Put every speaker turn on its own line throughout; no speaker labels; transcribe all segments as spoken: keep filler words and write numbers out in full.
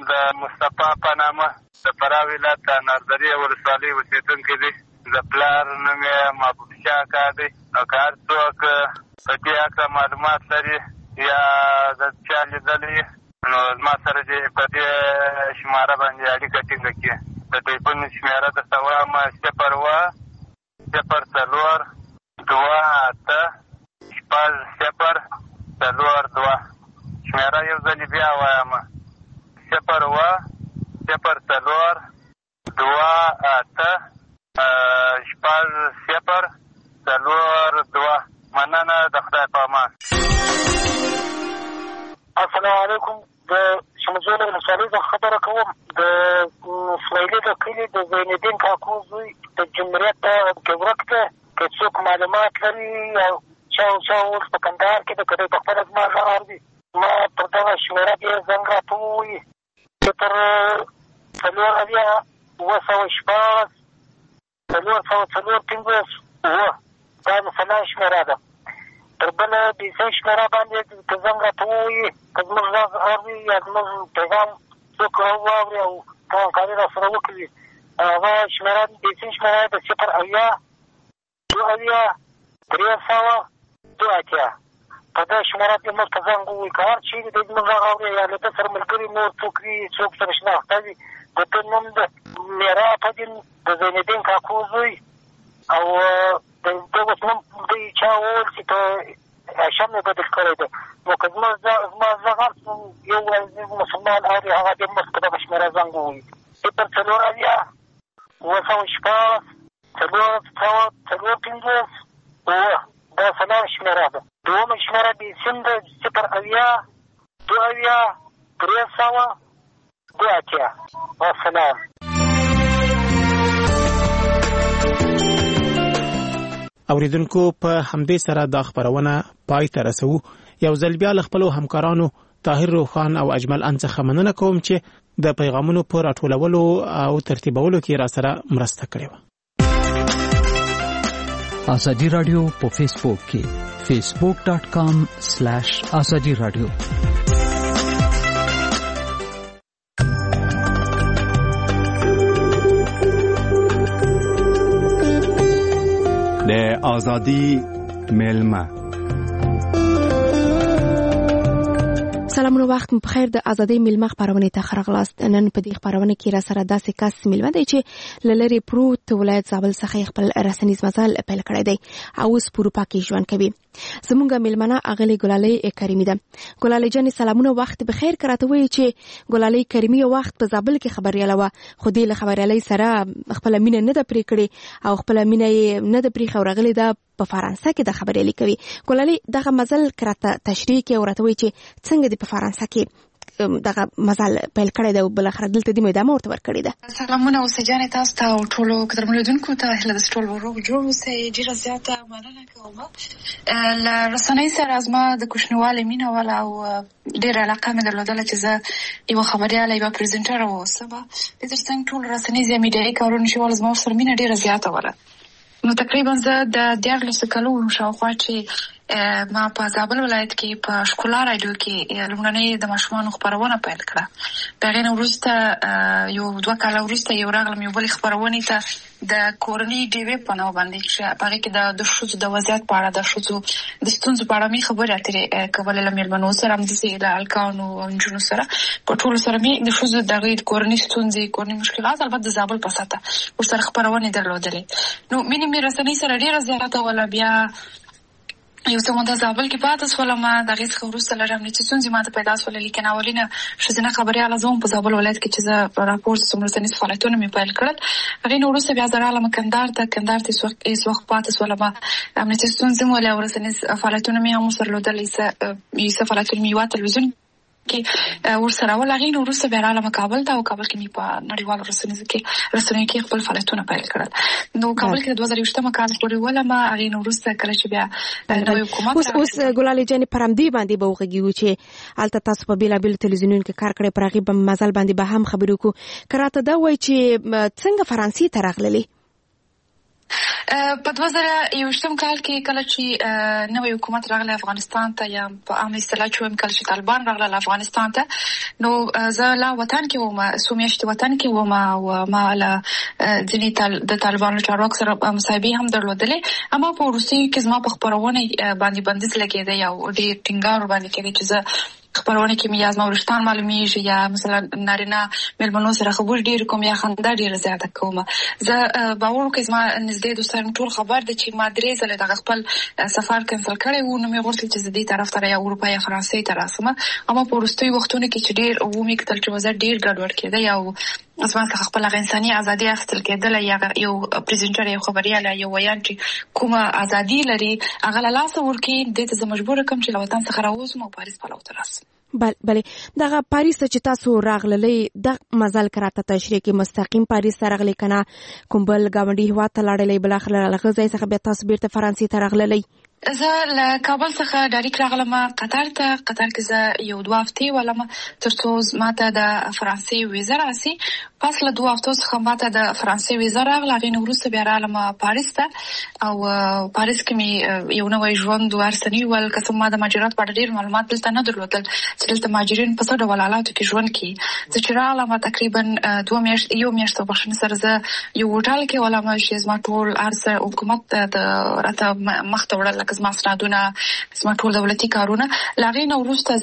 د مصطفی په نامه د فراه ولایت نردرې ولسوالۍ اوسېدونکی دی. د پلار نوم یې محبوب شاه اکا دی. او که هر څوک په دې هکله معلومات لري یا د چا لیدلی نو زما سره دې په دې شماره باندې اړیکه ټینګه کړي. د ټلیفون شمېره درته وایم صفر اوه صفر څلور دوه اته شپږ صفر څلور دوه. شمېره یو ځلې بیا وایم صفر اوه صفر څلور دوه اته شپږ صفر څلور دوه. مننه، د خدای په امان.
السلام علیکم. د شمجول ولسوالۍ څخه خبره کوم. د اسماعیلي د کلي د زینالدین کاکو زوی د جمهوریت ګورک دی. که څوک معلومات لري او چا او چا اوس په کندهار کې د که دی په خپله زما غږ اوري ما پر دغه شمېره دې زنګ راته ووایي. صفر څلور اویا اوه سوه شپاړس څلور سوه څلور پنځوس اوه. دا د سلا شمېره ده. تر بله بیسۍ شمېره باندې که زنګ راته ووایي که زموږ غږ اوري یا زموږ پیغام څوک واوري او همکاري را سره وکړي هغه شمېره بیسۍ شمېره د صفر اویا دوه اویا درې سوه دوه اتیا. په دې شمېره کې موږ ته زنګ ووایي. که هر چېرې دی زموږ غږ اوري یا له ده سره ملګري نور څوک وي څوک سره شناخته وي د ده نوم د میرا پدین د زینالدین کاکو زوی او د ده اوس نوم دوی چا وویل چې په هاشم یې بدل کړی دی. نو که زما زما غږ هر یو عزیز مسلمان اوري هغه دې موږ په دغه شمېره زنګ ووایي. صفر څلور اویا اوه سوه شپاړس څلور سوه څلور پنځوس اوه. دا څلور شمېره ده. دومه شمېره بیسیم ده صفر اویا دوه اویا درې سوه دوه اتیا. والسلام.
اوریدونکو په همدې سره دا خبرونه پای ته رسوو. یو ځل بیا له خپلو همکارانو طاهر روخان او اجمل ان څخه مننه کوم چې د پیغامونو په راټولولو او ترتیبولو کې را سره مرسته کړې وه.
ازادي رادیو په فیسبوک کې فیسبوک ډاٹ کام سلیش ازادي رادیو.
د ازادي ملما.
سلامونه، وخت مو بخیر. د ازادي ملما خبرونه ته خرغلاست. نن په دې خبرونه کې را سره داسې کس ملما دی چې لری پروت ولایت زابل څخه خپل رسنیز مزل پیل کړی دی او اوس په اروپا کې ژوند کوي. زمونږ ملمنه اغلی ګلالۍ کریمی ده. ګلالۍ جان سلامونه، وخت بخیر. کراته وی چې ګلالۍ کریمی وخت په زابل کې خبرياله و، خو دې له خبريالۍ سره خپل مینه نه ده پرې کړې او خپل مینه نه ده پرې خورغلی ده په فرانسه کې د خبريالي کوي. ګلالۍ دغه مزل کراته تشریح کې ورته وی چې څنګه د په فرانسه کې دغه مزل پیل کړی دی او بل اخر دلته د میدان ورته ورکړی ده.
سلامونه اوس جانې تاسو ته او ټولو قدرمنونکو ته هله د ټول ورو جوړ اوسئ. ډیره زیاته مننه کوم. ل رسنۍ سره زما د کوښنیواله مینه ولا او ډیره علاقه مې درلودله چې زه یو خبرياله یو پریزنټر اوسم. د ترڅنګ ټول رسنۍ زمیډي کارونه شول زما سره مینه ډیره زیاته ولا. نو تقریبا زه د دیارلس کلونو شاوخوا چې ما په زابل ولایت کې په شکولا رادیو کې لومړنۍ د ماشومانو خبرونه پیل کړه. هغه نو وروسته یو دوه کاله وروسته یو راغلم یو بل خبرونه ته د کورنۍ ډي وی په نوم باندې چې هغه کې د د شوزو د وضعیت په اړه د شوزو د ستونزو په اړه می خبرې اترې کولې لمنو سره هم د سیل الکانو او انجونو سره په ټول سره می د شوزو د کورنۍ ستونزې کورنۍ مشکلات البته د زابل په ساته ورسره خبرونه درلودلې. نو مینه مې رسنۍ سره ډیره زیاته ولا بیا یو څه مونږ د زابل کې پاتې سولم. د هغې څخه وروسته له رامنې چې ستونزې ماته پیدا سولې، لیکن اولینه ښځینه خبریاله زه هم په زابل ولایت کې چې زه راپور څومره رسنیز فعالیتونه مې پیل کړل. هغې نه وروسته بیا زه راغلم کندهار ته. کندهار ته هېڅ وخت پاتې سولم. امنیتي ستونزې مو او رسنیز فعالیتونه مې هم ورسره درلودل. یې فعالیتونه مې یوه تلویزیون کې ورسره ول. هغې نه وروسته بیا راغلم کابل ته او کابل کې مې په نړیوالو رسنیزو کې رسنیو کې خپل فعالیتونه پیل کړل. نو کابل کې د دوه زره یوویشتم کال پورې ولم. هغې نه وروسته کله چې بیا نوی حکومت
اوس اوس ګلالۍ جانې پر همدې باندې به وغږیږو چې هلته تاسو په بېلابېلو تلویزیونونو کې کار کړی، پر هغې به مزل باندې به هم خبرې وکړو. که راته دا وایي چې څنګه فرانسې ته راغللې؟
په دوه زره یوویشتم کال کې کله چې نوی حکومت راغلی افغانستان ته یا په عامه اصطلاح چې وایم کله چې طالبان راغلل افغانستان ته نو زه لا وطن کې وم څو میاشتې وطن کې وم او ما له ځینې د طالبانو چارواکو سره مصاحبې هم درلودلې اما په وروستیو کې زما په خپرونه باندې بندیز لګېدی او ډېر ټینګار ورباندې کېدی چې زه خبرونه کې مې یا زما ورشتان معلومیږي یا مثلا نارینه مېلمنو سره خبرې ډېرې کوم یا خندا ډېره زیاته کوم. زه باور وکړئ زما نږدې دوستان ټول خبر دی چې ما درې ځله دغه خپل سفر کینسل کړی و نو مې غوښتل چې زه دې طرف ته یا اروپا یا فرانسې ته راسم اما په وروستیو وختونو کې چې ډېر ومې کتل چې وضع ډېر ګډوډ کېده او زما څخه خپل انساني ازادي اخیستل کېدله یا یو پریزنټر یو خبریال یو ویان چې کومه ازادي لري هغه له لاسه ورکړي دې ته زه مجبوره کړم چې له وطن څخه راووځم او پاریس پلو ته راسم.
بله دغه پاریس چې تاسو راغللی د مزل کراته تشریح کې مستقیم پاریس ته راغلی کنه کوم بل ګاونډي هیواد ته لاړلی بل اخر له غزا څخه بیا تاسو بیرته فرانسې ته راغللی؟
زه له کابل څخه ډایرکټ راغلم قطر ته. قطر کې زه یو دوه هفتې ولم ترڅو ماته د فرانسې ویزه راسي. پس له دوه هفتو څخه ماته د فرانسې ویزه راغله هغې نه وروسته بیا رالم پاریس ته او پاریس کې مې یو نوی ژوند ورسني ول که څه ما د مهاجرت په اړه ډېر معلومات دلته نه درلودل چې دلته مهاجرین په څه ډول حالاتو کې ژوند کوي. زه چې راغلم تقریبا دوه میاشتې یو میاشت په بخښنې سره زه یو هوټل کې ولم چې زما ټول هر څه حکومت د راته مخ ته وړل زما سندونه زما ټول دولتي کارونه له هغې نه وروسته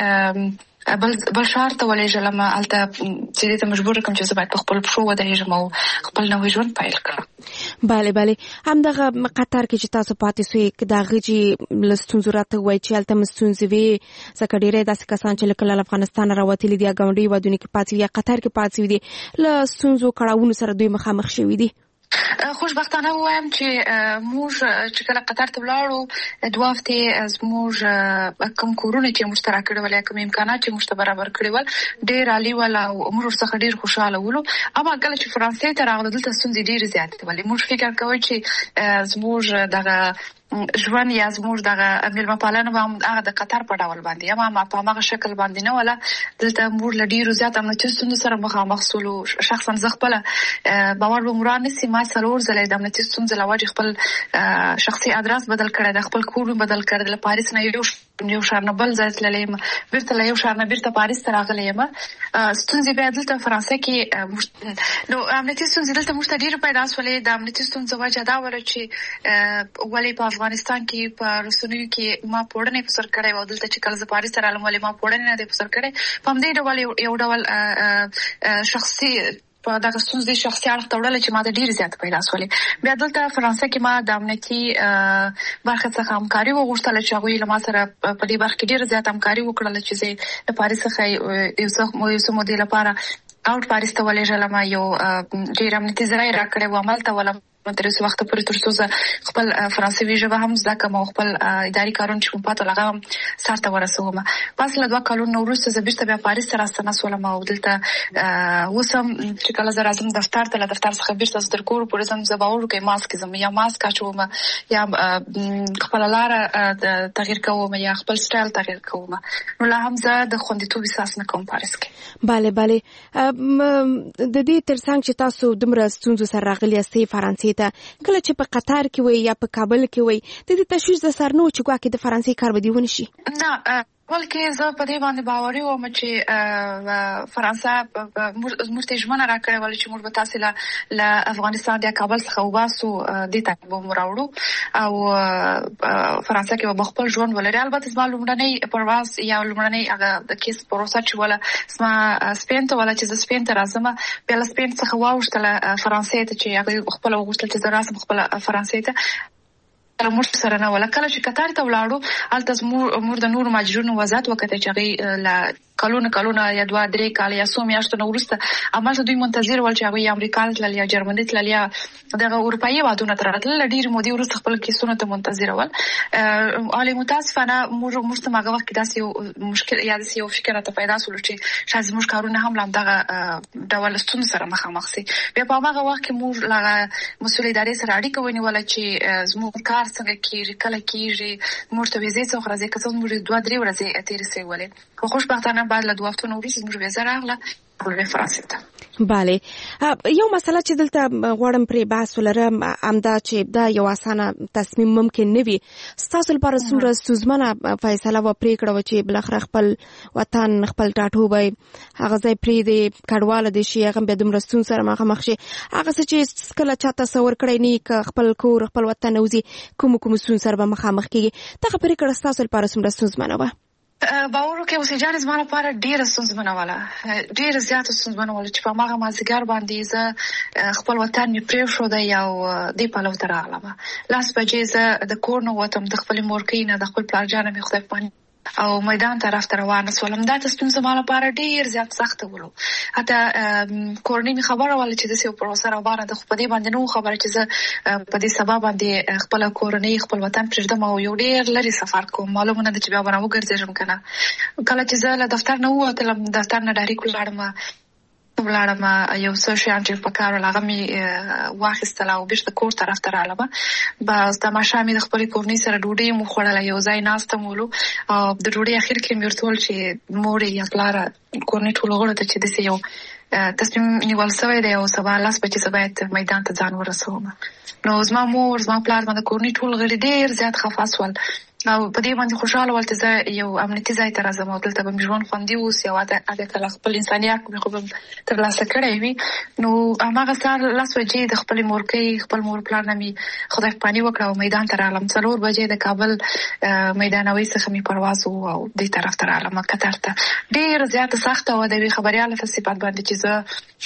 زه بل بل ښار ته ولېږلم هلته چې دې ته مجبوره کړم چې زه باید په خپلو پښو ودرېږم او خپل نوی ژوند پیل کړم.
بله بله همدغه قطر کې چې تاسو پاتې سوئ د هغې چې له ستونزو راته ووایي چې هلته م ستونزې وې ځکه ډېری داسې کسان چې لکه له افغانستانه راوتلي دي یا ګاونډي هېوادونو کې پاتې وي یا قطر کې پاتې وي دي له ستونزو کړاوونو سره دوی مخامخ شوي دي.
خوشبختانه ووایم چې موږ چې کله قطر ته ولاړو دوه هفتې زموږ کوم کورونه چې موږ ته راکړي ول یا کوم امکانات چې موږ ته برابر کړي ول ډېر عالي ول او موږ ورڅخه ډېر خوشحاله ولو. اما کله چې فرانسې ته راغلو دلته ستونزې ډېرې زیاتې ولې موږ فکر کوو چې زموږ دغه ژوند یا زموږ دغه مېلمه پالنه به هم هغه د قطر په ډول باندې اما ما په هماغه شکل باندې نه وله. دلته موږ له ډېرو زیات امنیتي ستونزو سره مخامخ سولو. شخصا زه خپله باور به مو رانیسي ما څلور ځله د امنیتي ستونزې له وجې خپل شخصي ادرس بدل کړی دی خپل کور بدل کړی دی له پاریس نه یو یو ښار نه بل ځای تللی یم بېرته له یو ښار نه بېرته پاریس ته راغلی یم. ستونزې بیا دلته فرانسه کې نو امنیتي ستونزې دلته موږ ته ډېرې پیدا شولې. د امنیتي ستونزو وجه دا وله چې ولې په افغانستان کې په رسنیو کې ما پوړنې په سر کړی و دلته چې کله زه پاریس ته رالم ولې ما پوړنې نه دی په سر کړی په همدې ډول یو ډول شخصي په دغه ستونزې شخصي اړخ ته وړله چې ما ته ډېرې زیاتې پیدا شولې. بیا دلته فرانسه کې ما د امنیتي برخې څخه همکاري وغوښتله چې هغوی له ما سره په دې برخه کې ډېره زیاته همکاري وکړله چې زه د پاریس څخه یو څه مودې لپاره اوټ پاریس ته ولېږلم یو ډېر امنیتي ځای یې راکړی و هملته ولم تر اوسه وخته پورې تر څو زه خپل فرانسوي ژبه هم زده کړم او خپل اداري کارونه چې کوم پاته هغه هم سر ته ورسوم. پس له دوه کلونو وروسته زه بېرته بیا پاریس ته راستنه شولم او دلته اوس هم چې کله زه راځم دفتر ته له دفتر څخه بېرته زه تر کوره پورې ځم زه باور وکړئ ماسک ځم یا ماسک اچوم یا خپله لاره تغییر کوم یا خپل سټایل تغییر کوم نو لا هم زه د خوندیتوب احساس نه کوم پاریس کې.
بله بله د دې تر څنګ چې تاسو دومره ستونزو سره راغلي یاستئ فرانسې ته کله چې په قطر کې وئ یا په کابل کې وئ د دې تشویش د سر نه و چې ګواکې د فرانسې کار به دې ونه شي؟
نه بلکې زه په دې باندې باوري وم چې فرانسه موږ ته ژمنه راکړې وله چې موږ به تاسې له افغانستان یا کابل څخه وباسو دې ته به مو راوړو او فرانسه کې به خپل ژوند ولري. البته زما لومړنی پرواز یا لومړنی هغه د کیس پروسه چې وله زما سپین ته وله چې زه سپین ته راځم بیا له سپین څخه واوښتله فرانسې ته چې هغوی خپله وغوښتل چې زه راسم خپله فرانسې ته موږ سره نه وله. کله چې قطر ته ولاړو هلته موږ د نورو مهاجرینو وضعیت وکتل چې هغوی له کلونه کلونه یا دوه درې کاله یا څو میاشتو نه وروسته همالته دوی منتظر ول چې هغوی یا امریکا ته تلل یا جرمني تلل یا دغه اروپایي هېوادونو ته راتلل. له ډېرې مودې وروسته خپل کیسونو ته منتظره ول. حال متاسفانه موږ موږ ته هغه وخت کې داسې یو مشکل یا داسې یو فکر راته پیدا شولو چې شاید زموږ کارونه هم له همدغه ډول ستونزو سره مخامخ سي. بیا په هماغه وخت کې موږ له مسؤل ادارې سره اړیکه ونیوله چې زموږ کار څنګه کېږي کله کېږي موږ ته ویزې څوک راځي که څه زموږ دوه درې ورځې تېرې سوې ولې. خو خوشبختانه بعد له دوه هفتو نه وروسته زموږ ویزه راغله ولې فرانسې ته.
بله یو مسله چې دلته غواړم پرې بحث ولرم همدا چې دا یو اسانه تصمیم ممکن نه وي. ستاسو لپاره څومره ستونزمنه فیصله و پرېکړه وه چې بالاخره خپل وطن خپل ټاټوبی هغه ځای پرېږدي کډواله دې شي هغه بیا دومره ستونزو سره مخامخ شي هغه څه چې کله چا تصور کړی نه که خپل کور خپل وطن نه وځي کومو کومو ستونزو سره به مخامخ کېږي دغه پرېکړه ستاسو لپاره څومره ستونزمنه وه؟
باور وکړئ اوسې جانې زما لپاره ډېره ستونزمنه وله ډېره زیاته ستونزمنه وله چې په هماغه مازدیګر باندې زه خپل وطن مې پرېښودی او دې پلو ته راغلم. لاس بجې زه د کور نه ووتم د خپلې مورکۍ نه د خپل پلارجانه مې خدای پاماني او میدان طرف ته روانه سولم. دا تصمیم زما لپاره ډېر زیات سخته ولو. حتی کورنۍ مې خبره وله چې داسې یو پروسه روانه ده خو په دې باندې نه وه خبره چې زه په دې سبا باندې خپله کورنۍ خپل وطن پرېږدم او یو ډېر لرې سفر کوم. معلومه نه ده چې بیا به نه وګرځېږم که نه. کله چې زه له دفتر نه ووتلم دفتر نه ډایرېک ولاړم ولاړم یو څه شیان چې په کار ول هغه مې واخیستل او بېرته کور طرف ته رالم. بس د ماښام مې د خپلې کورنۍ سره ډوډۍ مو خوړله یو ځای ناسته مو ولو او د ډوډۍ اخر کې مې ورته وویل چې مورې یا پلاره کورنۍ ټولو غړو ته چې داسې یو تصمیم نیول سوی دی او سبا لس بجې زه باید میدان ته ځان ورسوم. نو زما مور زما پلار زما د کورنۍ ټول غړي ډېر زیات خفه سول او په دې باندې خوشحاله ول چې زه یو امنیتي ځای ته راځم او دلته به مې ژوند خوندي اوسي او هغه کله خپل انساني حق مې خو به ترلاسه کړی وي. نو هماغه سهار لس بجې د خپلې مورکۍ خپل مور پلار نه مې خدای پاماني وکړه او میدان ته راغلم. څلور بجې د کابل میدانوي څخه مې پرواز و او دې طرف ته راغلم قطر ته. ډېره زیاته سخته وه د یوې خبریالې په صفت باندې چې زه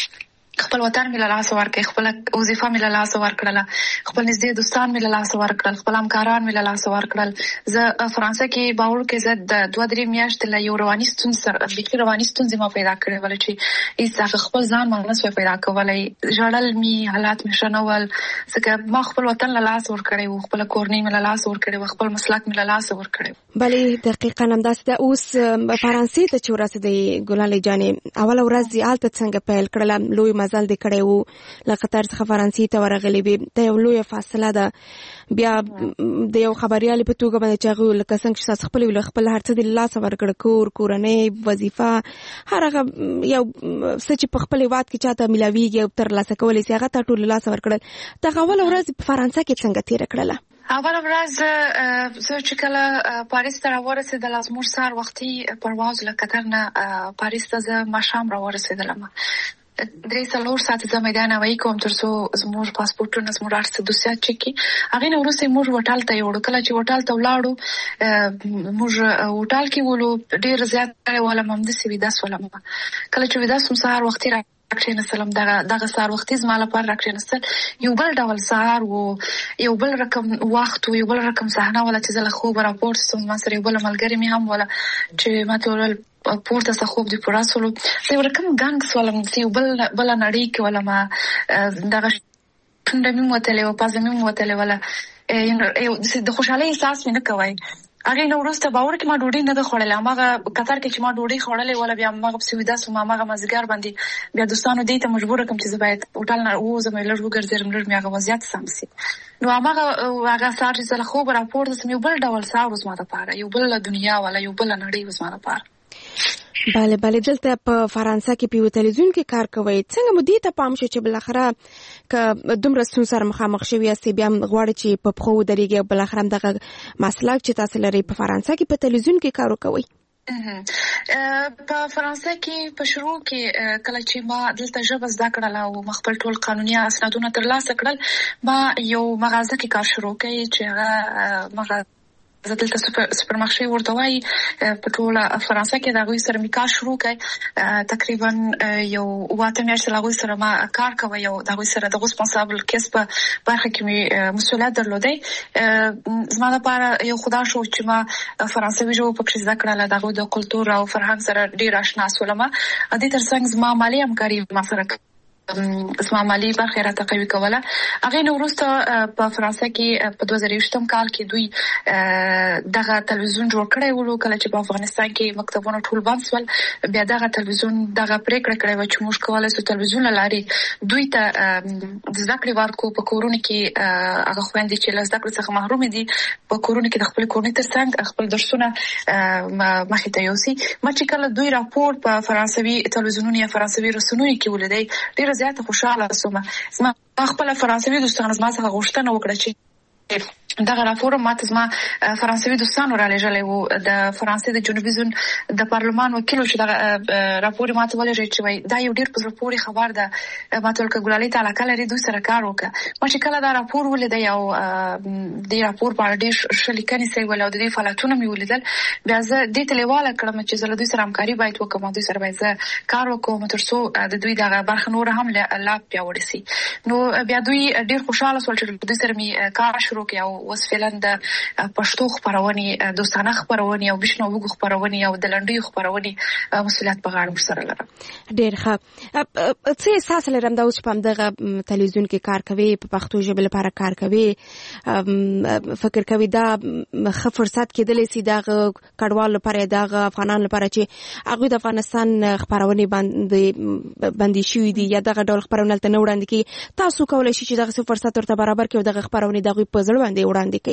خپل وطن مې له لاسه ورکړ خپله وظیفه مې له لاسه ورکړله خپل نږدې دوستان مې له لاسه ورکړل خپل همکاران مې له لاسه ورکړل. زه فرانسه کې باور کې زه د دوه درې میاشتې له یو رواني ستونزې سره بیخي رواني ستونزې ما پیدا کړې وله چې هېڅ خپل ځان ما نه سوی پیدا کولی. ژړل مې حالات مې ښه نه ول ځکه ما خپل وطن له لاسه ورکړی و خپله کورنۍ مې له لاسه ورکړې وه خپل مسلک مې له لاسه ورکړی و.
بلې دقیقا همداسې ده. اوس فرانسې ته چې ورسېدې ګلالۍ جانې اوله ورځ دې هلته څنګه پیل کړله؟ لوی مزل دې کړی و له قطر څخه فرانسې ته ورغلې وې دا یو لویه فاصله ده. بیا د یو خبریالې په توګه باندې چې هغوی لکه څنګه چې تاسو خپلې ویل خپل هر څه دې له لاسه ورکړه کور کورنۍ وظیفه هر هغه یو څه چې په خپل هېواد کې چاته میلاویږي او ترلاسه کولی سي هغه تا ټول له لاسه ورکړل. دغه اوله ورځ په فرانسه کې څنګه تېره کړله؟
اوله ورځ زه چې کله پاریس ته راورسېدله زموږ سهار وختي پرواز له قطر نه پاریس ته زه ماښام راورسېدلم. درې څلور ساعته زه میدان هوایي کوم تر څو زموږ پاسپورټونه زموږ هر څه دوسیات چک کړي. هغې نه وروسته موږ هوټل ته یوړو. کله چې هوټل ته ولاړو موږ هوټل کې ولو ډېر زیات ولم همداسې ویده سولم. کله چې ویده سوم سهار وختي را کښېنستلم. دغه دغه سهار وختي زما لپاره را کښېنستل یو بل ډول سهار و یو بل رقم وخت و یو بل رقم صحنه وله چې زه له خوبه راپورته سوم. زما سره یو بله ملګرې مې هم وله چې ما ته وویل پورته څه خوب دې پوره سولو. زه یو رقم ګنګ سولم چې یو بل بله نړۍ کې ولم دغه شونډه مې وتلې وه پزه مې وتلې وله د خوشحالۍ احساس مې نه کوی. هغې نه وروسته باور کې ما ډوډۍ نه ده خوړلې. هماغه قطر کې چې ما ډوډۍ خوړلې وله بیا هماغه پسې ویده سوم. هماغه مازدیګر باندې بیا دوستانو دې ته مجبوره کړم چې زه باید هوټل نه ووځم لږ وګرځېدم لږ مې هغه وضعیت سم سي. نو هماغه هغه سهار چې زه له خوبه راپورته سوم یو بل ډول سهار و زما دپاره یو بله دنیا وله یو بله نړۍ و زما دپاره.
بله بله دلته په فرانسه کې په یو تلویزیون کې کار کوئ څنګه مو دې ته پام شو چې بالاخره که دومره ستونزو سره مخامخ شوي یاستئ بیا هم غواړئ چې په پښو ودرېږئ او بالاخره همدغه مسلک چې تاسو لرئ په فرانسه کې په تلویزیون کې کار وکوئ؟
په فرانسه کې په شروع کې کله چې ما دلته ژبه زده کړله او ما خپل ټول قانوني اسنادونه ترلاسه کړل ما یو مغازه کې کار شروع کړی چې هغه مغازه زه دلته سوپرمارشې ورته وایي په ټوله فرانسه کې د هغوی سره مې کار شروع کړی. تقریبا یو اووه اته میاشتې له هغوی سره ما کار کوی او د هغوی سره د ریسپانسابل کیس په برخه کې مې مسؤلیت درلودی. زما لپاره یو خدا شو چې ما فرانسوي ژبه پکښې زده کړله د هغوی د کلتور او فرهنګ سره ډېر اشنا سولم. دې تر څنګ زما مالي همکاري ما سره اسما مالی برخه را تقوی کوله. هغه نو وروسته په فرانسه کې په دوه زره یوولسم کال کې دوی دغه تلویزیون جوړ کړی و، کله چې په افغانستان کې مکتبونه ټول بند شول. بیا دغه تلویزیون دغه پریکړه کړې و چې موږ کولای شو تلویزیون لاري دوی ته د زده کړې ورکو. په کورونو کې هغه خويندې چې له زده کړې څخه محروم دي په کورونو کې د خپل کورنۍ ترڅنګ خپل درسونه مخې ته یوسي. ما چې کله دوی راپور په فرانسوي تلویزیونونو یا فرانسوي رسنیو کې ولیدای ډېر زیات خوشاله شوم. زما خپل فرانسوي دوستان زما څخه غوښتنه وکړه چې دغه راپور ماته زما فرانسوي دوستانو را لېږلی و. د فرانسې د جنوبي زون د پارلمان وکیل چې دغه راپور ماته ولېږی چې وایي دا یو ډېر په زړه پورې خبر ده، ماته ویل که ګلالۍ ته علاقه لري دوی سره کار وکړه. ما چې کله دا راپور ولیدی او دې راپور په اړه ډېر ښه لیکنې سوي ول او د دې فعالیتونه مې ولیدل، بیا زه دې ته لیواله کړم چې زه له دوی سره همکاري باید وکړم، دوی سره باید زه کار وکړم تر څو د دوی دغه برخه نوره هم لا پیاوړې سي. نو بیا دوی ډېر خوشحاله شول چې دوی سره مې کار شروع کړ او اوس فعلا د پښتو خبرونې، دوستانه خبرونې او بشنو وګ خبرونې او د لنډیو خبرونې مسؤلیت په غاړه سره لرم.
ډېر ښه. څه احساس لرم دا اوس په دغه تلویزیون کې کار کوي، په پښتو ژبه لپاره کار کوي، فکر کوي دا ښه فرصت کېدلی سي دغه کډوال لپاره، دغه افغانان لپاره چې هغوی د افغانستان خبرونې باندې باندې شوي دي یا دغه ډول خبرونه هلته نه وړاندې کوي. تاسو کولی شئ چې دغسې فرصت ورته برابر کړئ او دغه خبرونې د هغوی په زړه باندې وړاندې کوي؟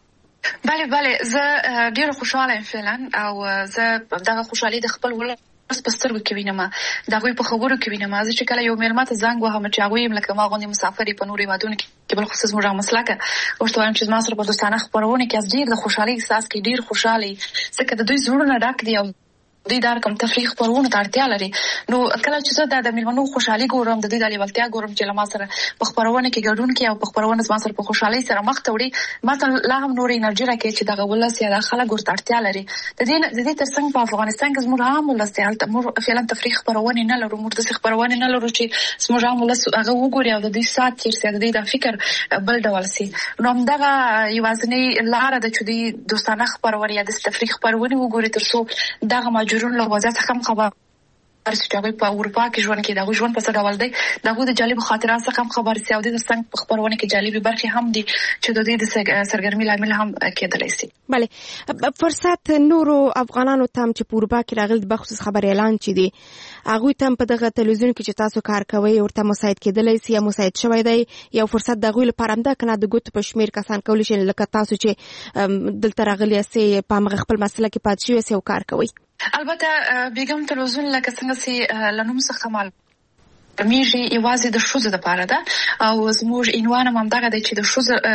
بله بله، زه ډېره خوشحاله یم فعلا او زه دغه خوشحالي د خپل ولس په سترګو کې وینم، د هغوی په خبرو کې وینم. زه چې کله یو مېلمه ته زنګ وهم چې هغوی یم لکه ما غوندې مسافر په نورو هېوادونو کې بالخصوص زموږ هغه مسلکه ورته وایم چې زما سره په دوستانه خپرونه کې ډېر د خوشحالۍ احساس کوي، ډېر خوشحاله یي ځکه د دوی زړونه ډک دي او دوی دا رقم تفریح خبرونه ته اړتیا لري. نو کله چې زه د میلمنو خوشحالي ګورم، د دوی د لیوالتیا ګورم چې له ما سره په خبرونه کې ګډون کوي او په خبرونه زما سره په خوشحالۍ سره مخ ته وړي، ما ته لا هم نورې انرژي راکوي چې دغه ولس یا د خلک ورته اړتیا لري. د دې د دې تر څنګ په افغانستان کې زموږ عام ولس دی، هلته موږ فعلا تفریح خبرونې نه لرو، موږ داسې خبرونې نه لرو چې زموږ عام ولس هغه وګوري او د دوی ساعت تېر سي، د دوی د فکر بل ډول سي. نو همدغه یوازینۍ لاره ده چې دوی دوستانه خبرونې یا داسې تفریح خبرونې وګوري تر څو دغه مهاجرونو له وضعیت څخه خبر چې هغوی په اروپا کې ژوند کوي، د هغوی ژوند په څه ډول دی، د هغوی د جالبو خاطراتو څخه هم خبر سي او د دې تر څنګ په خپرونه کې جالبې برخې هم دي چې د دوی د سرګرمۍ لامل هم کېدلی سي. بله،
فرصت نورو افغانانو ته هم چې په اروپا کې راغلي د بخصوص خبر اعلان چې دي هغوی ته هم په دغه تلویزیون کې چې تاسو کار کوئ ورته مساعد کېدلی سي یا مساعد شوی دی، یو فرصت د هغوی لپاره هم ده که نه د ګوتو په شمېر کسان کولی شي لکه تاسو چې دلته راغلي یاستئ په همغه خپل مسله کې پاتې شوي یاستئ او کار کوئ؟
البته بیګم تلویزیون لکه څنګه چې له نوم څخه معلومیږي یوازې د ښځو دپاره ده او زموږ عنوان هم همدغه دی چې د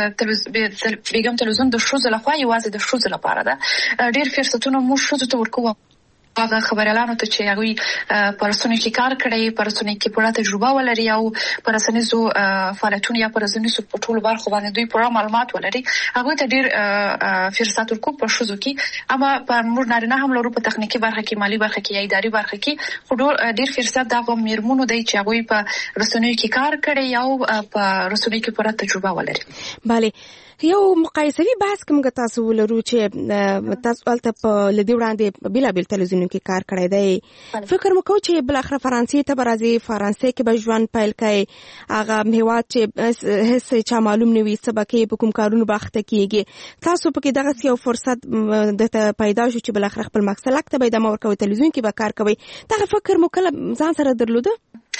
ښځو بیګم تلویزیون د ښځو لخوا یوازې د ښځو لپاره ده. ډېر فرصتونه موږ ښځو ته ورکوو، هغه خبریالانو ته چې هغوی په رسنیو کې کار کړی، په رسنیو کې پوره تجربه ولري او په رسنیزو فعالیتونو یا په رسنیزو په ټولو برخو باندې دوی پوره معلومات ولري، هغوی ته ډېر فرصت ورکوو په ښځو کې. اما په موږ نارینه هم لرو په تخنیکي برخه کې، مالي برخه کې یا اداري برخه کې، خو ډېر فرصت د هغو مېرمنو دی چې هغوی په رسنیو کې کار کړی او په رسنیو کې پوره تجربه ولري.
بله، یو مقایسوي بحث که موږ تاسو ولرو چې تاسو هلته په له دې وړاندې بېلابېل تلویزیونونو کې کار کړی دی، فکر مو کوو چې بالاخره فرانسې ته به راځئ، فرانسې کې به ژوند پیل کوئ، هغه هېواد چې هېڅ چا معلوم نه وي څه به کوي، په کوم کارونو به اخته کېږي، تاسو پکې دغسې یو فرصت درته پیدا شو چې بالاخره خپل مسلک ته به ادامه ورکوئ، تلویزیون کې به کار کوئ، دغه فکر مو کله ځان سره درلوده؟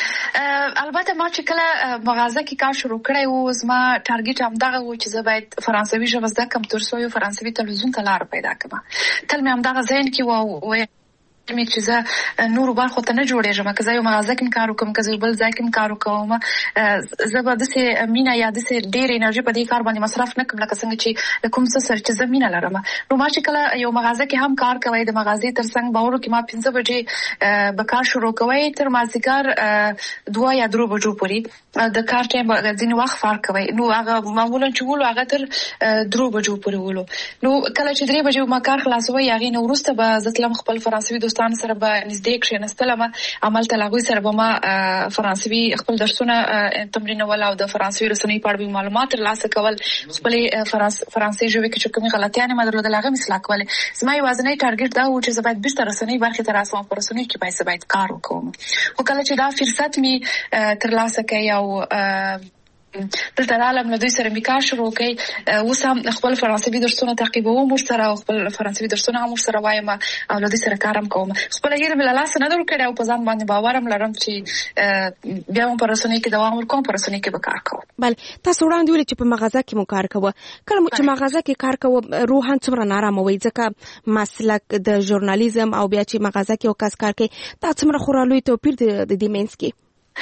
البته ما چې کله مغازه کې کار شروع کړی و زما ټارګټ همدغه و چې زه باید فرانسوي ژبه زده کړم تر څو یو فرانسوي تلویزیون ته لاره پیدا کړم. تل مې همدغه ذهن کې و مې چې زه نورو برخو ته نه جوړېږم، که زه یو مغازه کې کار وکړم، که زه بل ځای کې کار وکړم، زه به داسې مینه یا داسې ډېرې انرژي په دې کار باندې مصرف نه کړم لکه څنګه چې د کوم څه سره چې زه مینه لرم. نو ما چې کله یو مغازه کې هم کار کوی، د مغازې تر څنګ باور وکړئ ما پنځه بجې به کار شروع کوی تر مازدیګر دوه یا درو بجو پورې د کار ټایم ځینې وخت فرق کوي. نو هغه معمولا چې ولو هغه تر درو بجو پورې ولو. نو کله چې درې بجې ما کار خلاصوی هغې نه وروسته به زه تلم خپل فرانسوي دوستانو سره به نږدې کښېنستلم عملته له هغوی سره به ما فرانسوي خپل درسونه تمرینول او د فرانسوي رسنیو په اړه معلومات ترلاسه کول خپلې فرانسې ژبې کې چې کومې غلطیانې ما درلودل هغه مې اصلاح کولې. زما یوازینی ټارګټ دا و چې زه باید بیرته رسنیو برخې ته راسم او په رسنیو کې باید باید کار وکړم. خو کله چې دا فرصت مې ترلاسه کړی او دلته رالم له دوی سره مې کار شروع کړی. اوس هم خپل فرانسوي درسونه تعقیبوم ورسره او خپل فرانسوي درسونه هم ورسره وایم او له دوی سره کار هم کوم. خپله هیله مې له لاسه نه ده ورکړې او په ځان باندې باور هم لرم چې بیا هم په رسنیو کې دوام ورکوم، په رسنیو کې به کار کوم.
بله، تاسو وړاندې ویلې چې په مغازه کې مو کار کوه. کله چې مغازه کې کار کوه روحاً څومره نارامه وئ؟ ځکه مسلک د ژورنالیزم او بیا چې مغازه کې یو کس کار کوي دا څومره خورا لوی توپیر دی د دې منځ کې؟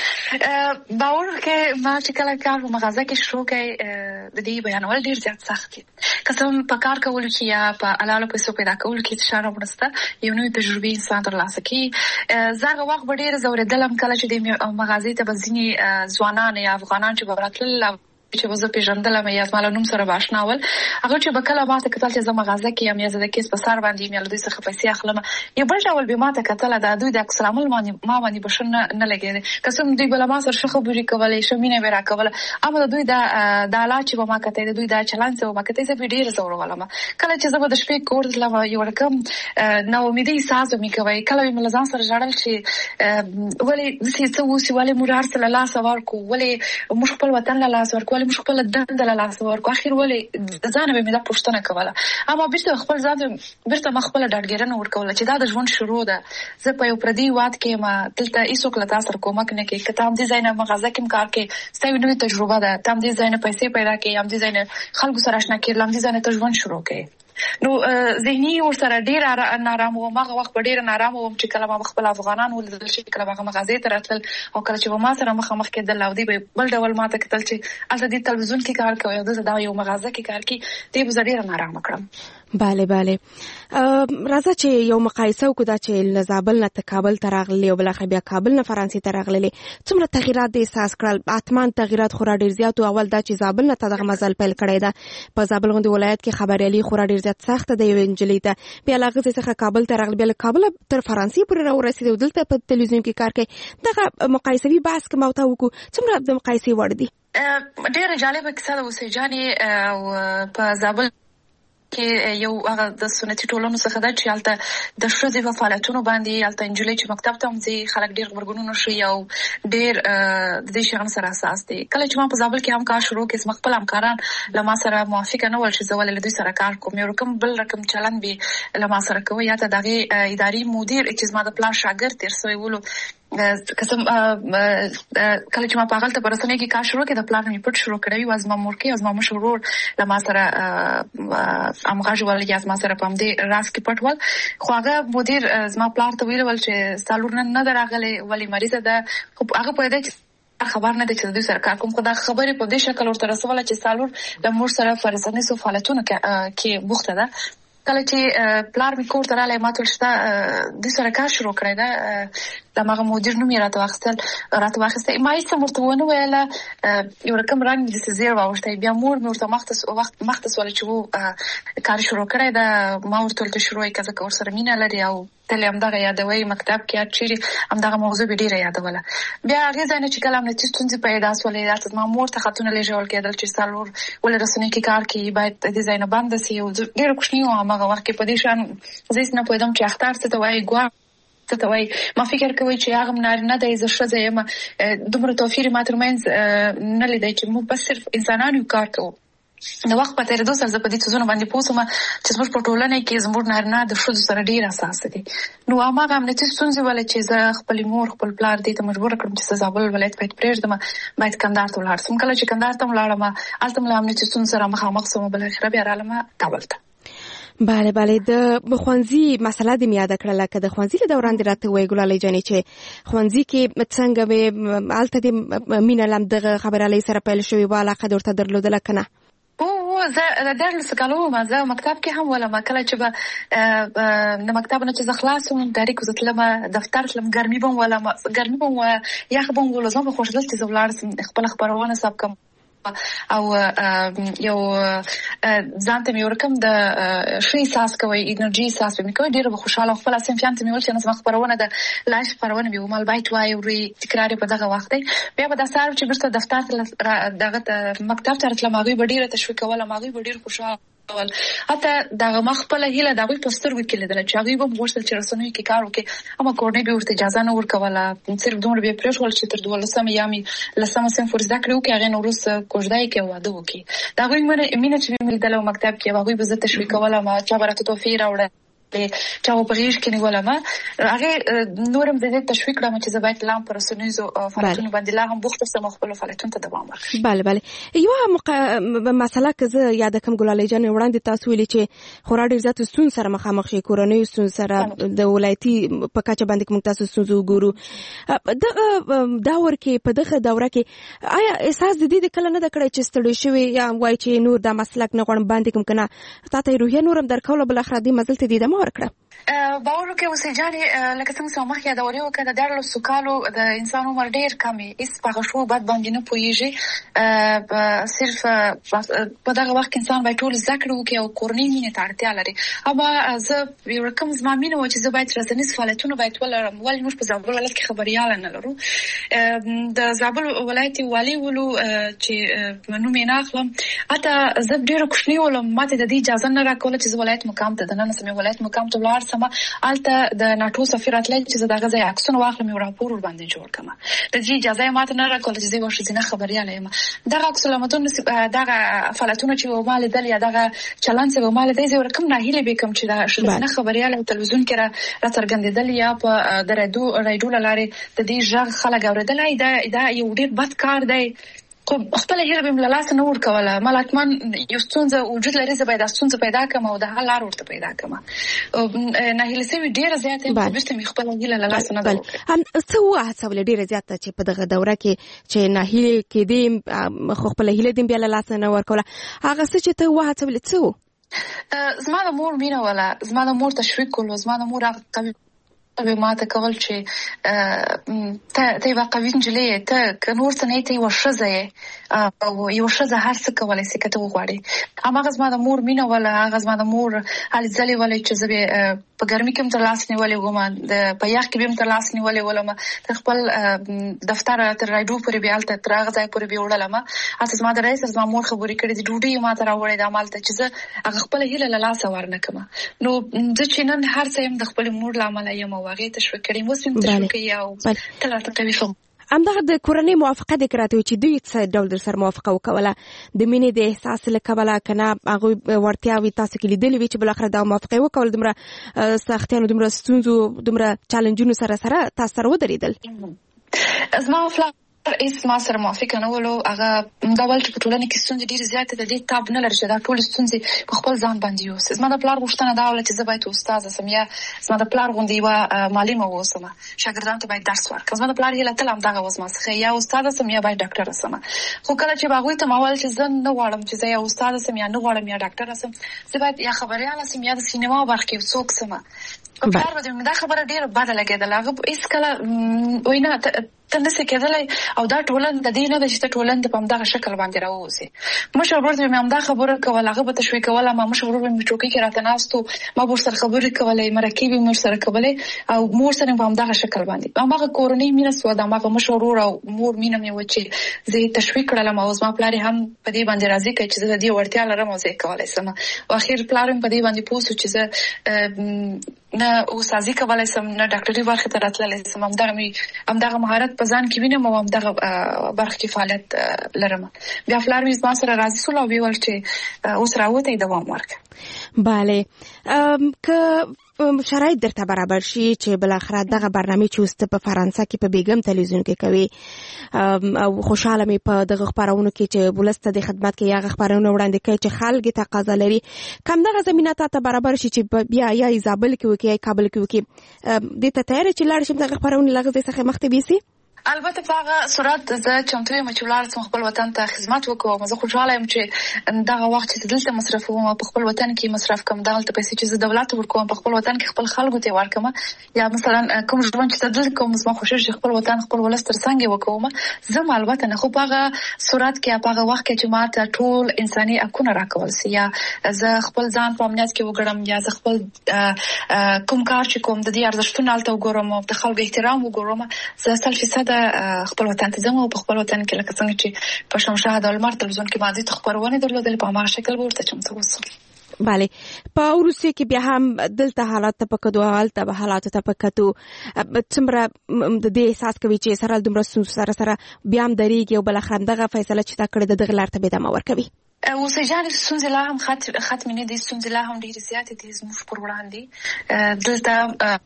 باور کې ما چې کله کار په مغازه کې شروع کړی د دې بیانول ډېر زیات سخت دي. قسم په کار کولو کې یا په حلالو پیسو پیدا کولو کې څه مرسته یو نوې تجربې انسان ترلاسه کوي. زه هغه وخت به ډېره ځورېدلم کله چې د مغازې ته به ځینې ځوانان یا افغانان چې به راتلل چې وزه پیژندلم یا زما له نوم سره به اشنا ول، هغه چې به کله ماته کتل چې زه مغازه کې یم یا زه د کیس په سر باندې یم یا له دوی څخه پیسې اخلم، یو بل ډول به ماته کتله د دوی د عکس العمل ما باندې بشن نه لګېدې. که څوم دوی به له ما سره ښه خبرې کولې، ښه مینه به راکوله، اما د دوی د حالات چې به ما کتل د دوی د چلند چې به ما کتل زه به ډېره ځورولم. کله چې زه به د شپې کور تلم یو رقم ناامیدۍ احساس به مې کوی. کله به مې له ځان سره ژړل چې ولې داسې څه وسي، ولې موږ هر څه له لاسه ورکړو، ولې موږ خپل وطن له لاسه ورکړو، ولې موږ خپله دنده له لاسه ورکړو. اخر ولې د ځانه به مې دا پوښتنه کوله. اما بیرته خپل ځان بیرته ما خپله ډاډګیرنه ورکوله چې دا د ژوند شروع ده. زه په یو پردي هېواد کې یم، دلته هېڅوک له تا سره کومک نه کوي. که ته همدې ځای نه مغازه کې هم کار کوې ستا یوه نوې تجربه ده، ته همدې ځای نه پیسې پیدا کوې، همدې ځای نه خلکو سره اشنا کېدل، همدې ځای نه ته ژوند شروع کوې. نو ذهني ورسره ډېر نارامه وم. هغه وخت به ډېره نارامه وم چې کله به خپل افغانان ولیدل شي، کله به هغه مغازې ته راتلل او کله چې به ما سره مخامخ کېدل او دوی به بل ډول ما ته کتل چې هلته دې تلویزیون کې کار کوي او دلته دا یو مغازه کې کار کوي، دې به زه ډېره نارامه کړم.
بله بله، راځه چې یو مقایسه وکړو دا چې له زابل نه ته کابل ته راغللې او بالاخره بیا کابل نه فرانسې ته راغللې، څومره تغیرات دې احساس کړل؟ حتما تغیرات خورا ډېر زیات و. اول دا چې زابل نه ته دغه مزل پیل کړی ده، په زابل غوندې ولایت کې خبریالي خورا ډېر زیات سخته ده یوې نجلۍ ته، بیا له هغې ځای څخه کابل ته راغلې، بیا له کابله تر فرانسې پورې راورسېدې او دلته په تلویزیون کې کار کوي. دغه مقایسوي بحث که ما ورته وکړو څومره د مقایسې وړ دي؟
ډېره جالبه کیسه ده اوسې جانې. په زابل کې یو هغه د سنتي ټولنو څخه ده چې هلته د ښځې په فعالیتونو باندې هلته نجلۍ چې مکتب ته هم ځي خلک ډېر غبرګونونه ښیي او ډېر د دې شیانو سره حساس دي. کله چې ما په زابل کې هم کار شروع کړ زما خپل همکاران له ما سره موافقه نه ول چې زه ولې له دوی سره کار کوم. یو رقم بل رقم چلند به له ما سره کوي. یا ته د هغې اداري مدیر چې زما د پلار شاګرد تېر سوی ولو، قسم کله چې ما په هغلته په رسنیو کې کار شروع کړ د پلار مې پټ شروع کړی و. زما مورکۍ او زما مشر ورور له ما سره همغږي ول یا زما سره په همدې راز کې پټ ول. خو هغه مدیر زما پلار ته ویل ول چې ستا لور نن نه ده راغلې، ولې مریضه ده. خو هغه پوهېده چې خبر نه دی چې د دوی سره کار کوم. خو دا خبرې په دې شکل ورته رسوله چې ستا لور له موږ سره په رسنیزو فعالیتونو کې بوخته ده. کله چې پلار مې کور ته راغلی ما ته ویل چې تا دوی سره کار شروع کړی ده، د هماغه مدیر نوم یې راته واخیستل راته واخیستی. ما هېڅ هم ورته ونه ویله، یو رقم رنګ مې داسې زیړ واوښتی. بیا مور مې ورته مخته سوله چې و کار شروع کړی ده. ما ورته ویل ته شروع یې که ځکه ورسره مینه لري او تل همدغه یادوي، مکتب کې هر چیرې همدغه موضوع به ډېره یادوله. بیا هغې ځای نه چې کله امنیتي ستونزې پیدا سولې راته زما مور ته خطونه لېږل کېدل چې ستا لور ولې رسنیو کې کار کوي، باید د دې ځای نه بنده سي. ډېره کوچني وم هماغه وخت کې، په دې شیانو زه هېڅ نه پوهېدم چې اختر څه ته وایي، ګواښ څه ته وایي. ما فکر کوی چې هغه نارینه دی، زه ښځه یم، دومره توپیر ما ترمنځ نه لیدی چې موږ بس صرف انسانان یو کار کوو. د وخت په تېرېدو سره زه په دې څیزونو باندې پوه شوم چې زموږ په ټولنه کې زموږ نارینه د ښځو سره ډېر حساسه دي. نو هماغه امنیتي ستونزې ولې چې زه خپلې مور خپل پلار دې ته مجبوره کړم چې زه زابل ولایت باید پرېږدم، باید کندهار ته ولاړ شم. کله چې کندهار ته ولاړم هلته م له امنیتي ستونزو سره مخامخ شوم، بالاخره بیا رالم کابل ته.
بله بله، د ښوونځي مسله دې مې یاده کړله. که د ښوونځي له دوران دې راته ووایې ګلالۍ جانې چې ښوونځي کې څنګه وې، هلته دې مینه له همدغه خبریالۍ سره پیل شوې وه، علاقه دې ورته درلودله که نه؟
او زه د دیارلسو کالو وم، زه مکتب کې هم ولم. کله چې به د مکتب نه چې زه خلاص وم ډایرکټ زه تلم دفتر تلم، ګرمي به م ولم، ګرمي به م یخ به م ولو، زما به خوښېدل چې زه ولاړ شم خپله خپرونه ثبت کړم. او یو ځان ته مې ورکم د شي احساس کوي انرژي احساس مې کوي ډېر خوشاله خپل اسیم ته مې ول چې نظم خبرونه د لایف خبرونه به مال بایټ وای او تکرار په دغه وخت بیا به د سار چې برسته دفتر دغه مکتب ته راتلم هغه ډېر تشویق کوله هغه ډېر خوشاله حتی دغه مخبل هیله دغه پوسټر وکړل چې هغه به ورسره چې رسنوي کې کار وکړي اما کورنۍ به ورته اجازه نه ورکوله صرف دومره به پرېښول چې تر دولسمه یا می لسمه سم فرض کړو کې هغه نورس کوژدای کې واده وکړي دغه مینه چې مې دلته مکتب کې هغه به زه تشویق کوله ما چې برته توفیر راوړل چې په غیږ کې نیولم هغه نورم د دې تشویق کړم چې زه باید لام پر رسنیزو فعالیتونو باندې لا هم بوخت سم خپل فعالیتونو ته دوام ورکړم.
بله بله یو مق... مسله که زه یاد کوم ګلالۍ جان وړاندې تاسو ویلي چې خورا ډېر زیات ستون سره مخامخ شي کورنۍ ستون سره د ولایتي په کچه باندې کوم تاسو ستونزې وګورو دغه داور کې په دغه دوره کې آیا احساس د دې کله نه د کړی چې ستړي شوي یا وای چې نور د مسلک نه غواړم باندې کوم کنه تاسو روحیه نورم درکول بل اخر دې مزل ته دې د ورکړه
باور وکړئ اوسې جانې لکه څنګه چې مخکې یادولې وکړه د دیارلس سکالو د انسان عمر ډېر کم وي هېڅ په هغه شو بد باندې نه پوهېږي صرف په دغه وخت کې انسان باید ټول زده کړه وکړي او کورنۍ مینې ته اړتیا لري اما زه یو رقم زما مینه وه چې زه باید رسنیز فعالیتونه باید ولرم ولې موږ په زابل ولایت کې خبریاله نه لرو د زابل ولایت والي ولو چې نوم یې نه اخلم حتی زه ډېره کوچنۍ وم ما ته د دې اجازه نه راکوله چې زه ولایت مقام ته دننه سم ولایت مقام ته ولاړ سم الته د ناتو سفیر اتلای چې دغه ځای عکسونه واخلم یو راپور ور باندې جوړ کړم د دې اجازه ماته نه راکول چې زه ورشي نه خبرياله یم دغه عکسونه متون دغه فعالیتونه چې و مال دل یا دغه چلن چې و مال دې زه ورکم نه هیله به کوم چې دا نه خبرياله تلویزیون کې را څرګندېدل یا په درېدو رایډو لاره د دې ژغ خلک اوریدلای دا دا یو ډیر بد کار دی خپل هیله به ملاله نه ور کوله ملاتمن یو ستونزه وجود لري زه باید ستونزه پیدا کړم او د حل لار ورته پیدا کړم نه هیله سوي ډیره زیاته په بیرته می خپل هیله لاله نه ده
هم څه واه څول ډیره زیاته چې په دغه دوره کې چې نه هیله کې دې خپل هیله دې بیا لاله نه ور کوله هغه څه چې ته واه څول څه
زما د مور مینه ولا زما د مور تشویق کول زما د مور هغه به ما ته کول چې ته ته واقعي انجلې ته کنور ته نه ته وشزه او یو شزه هر څه کولای شي کته وغواړي اما غزما د مور مینه ولا غزما د مور هل ځلې ولې چې زه په ګرمي کې تر لاس نیولې وم د په یخ کې به تر لاس نیولې ولم خپل دفتر تر راډیو پورې بیا تل تر هغه ځای پورې بیا وړلم اته زما د رئیس زما مور خبرې کړې دي ډوډۍ ما ته راوړې د عمل ته چې زه هغه خپل هیله لاس ورنه کم نو د چینن هر څه يم د خپل مور لامل یم واغې تشویق کړم وسیم تشویق یو تل تل کوي
همدغه د کورنۍ موافقه د کراته چې دوی څه ډول در سره موافقه وکوله د مینې د احساس لکوله کنه هغه ورتیاوي تاسو کې لیدلې وی چې بل اخر دا موافقه وکول دمره سختیانو دمره ستونزو دمره چالنجونو سره سره تاسو سره ودرېدل
ازما فلا اس ما سره موافقه نه ولو هغه دا ول چې په ټولنه کې ستونزې ډېر زیاتې د دې تاب نه لري چې دا ټول ستونزې په خپل ځان باندې یو زما د پلار غوښتنه دا ول چې زه باید استاد سم یا زما د پلار غوندې و معلم اوسم شاګردانو ته باید درس ورکړم زما د پلار هیله تل هم دا وسمه څخه یا استاد سم یا باید ډاکټر سم خو کله چې باغوي ته ماول چې زه نه غواړم چې زه یا استاد سم یا نه غواړم یا ډاکټر سم زه باید یا خبرياله سم یا د سینما برخه کې څوک سم پلار به دا خبره ډیره بده لګیدله هغه هیڅ کله وینا تنه څه کېدلای او دا ټولن د دې نه د چې ټولن د پم دغه شکل باندې راوځي مشه ورته مې هم دا خبره کوله هغه به تشویق کوله ما مشه ورته مې ټوکی کې راته ناستو ما ور سره خبرې کولې مرکبي مور سره کولې او مور سره په هم دغه شکل باندې هغه کورنۍ مینه سو دا ما په مشه ورور او مور مینه مې و چې زه تشویق کړم او زما پلار هم په دې باندې راضي کړ چې زه د دې ورتیا لرم او زه کولای سم او اخر پلار په دې باندې پوسو چې زه نه اوسازي کولای سم نه ډاکټري برخه ته راتللی سم هم دغه هم دغه مهارت په ځان کې وینم او هم دغه برخه کې فعالیت لرم بیا فلار مې ځما سره راضي سول او ویل چې اوس راوته دوام ورک
bale که شرایط درته برابر شي چې بل اخر دغه برنامه چې اوس په فرانسه کې په بیګم تلویزیون کې کوي او خوشاله مې په دغه خبرونو کې چې ولسته د خدمت کې یا خبرونه وړاندې کوي چې خلک تقاضا لري کم دغه زمينه ته برابر شي چې بیا یا زابل کې وکي یا کابل کې وکي د ته تیار چې لاړ شم دغه خبرونه لغزه څخه مخته بيسي
البته په هغه صورت زه چمتو یم چې ولاړ سم خپل وطن ته خدمت وکړم. زه خوشاله یم چې دغه وخت چې دلته مصرفوم په خپل وطن کې مصرف کوم، دلته پیسې چې زه دولت ورکوم په خپل وطن کې خپل خلکو ته ورکوم، یا مثلا کوم ژوند چې دلته کوم زما خوشاله چې خپل وطن خپل ولس تر څنګ وکوم. زه البته نه خو په هغه صورت کې په هغه وخت کې چې ماته ټول انساني حقونه راکول سي، یا زه خپل ځان په امنیت کې وګړم، یا زه خپل کوم کار چې کوم د دې ارزښتونو الته وګورم او د خلکو احترام وګورم، زه سل فیصد خپل وطن ته ځم او په خپل وطن کې لکه څنګه چې په شمشاد او لمر تلویزیون کې ماضي ته خبرونه درلودل په هغه شکل ورته چمتو وسو.
بله، په روسیه کې بیا هم دلته حالات ته پکدو حالت به حالات ته پکتو څومره د دې احساس کوي چې سره دومره سره سره بیا هم درېږي او بل اخر دغه فیصله چې تا کړې د دغه لار ته به دمه ورکوي.
اوسېجان ستونزې لا هم ختم نه دي، ستونزې لا هم ډېرې زیاتې دي زموږ پر وړاندې. دلته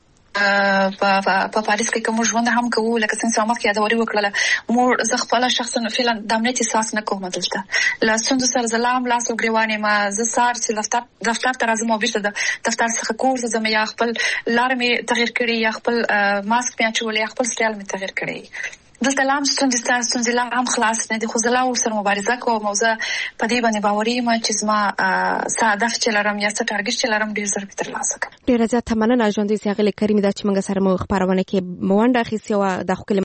په پاریس کې کوم ژوند هم کوو لکه څنګه چې مخکې یادوري وکړله مور زه خپل شخصا فعلا د امنیت احساس نه کوم. دلته لا ستونزو سره زلام لاس او ګریوانې ما زه سار چې دفتر دفتر ته راځم او بیرته د دفتر څخه کور ته ځم، یا خپل لار مې تغیر کړی، یا خپل ماسک مې اچولی، یا خپل سټایل مې تغیر کړی. دلته لام ستونزې ستونزې لا هم خلاص نه دي، خو زه لا ورسره مبارزه کوم او زه په دې باندې باوري یم چې زما څه هدف چې لرم یا څه ټارګټ چې لرم ډېر ژر به ترلاسه کړم.
ډېره زیاته مننه ژوندۍ څېغلې کریمې دا چې موږ سره مو خپرونه کې مونډه اخیستې وه. دا خو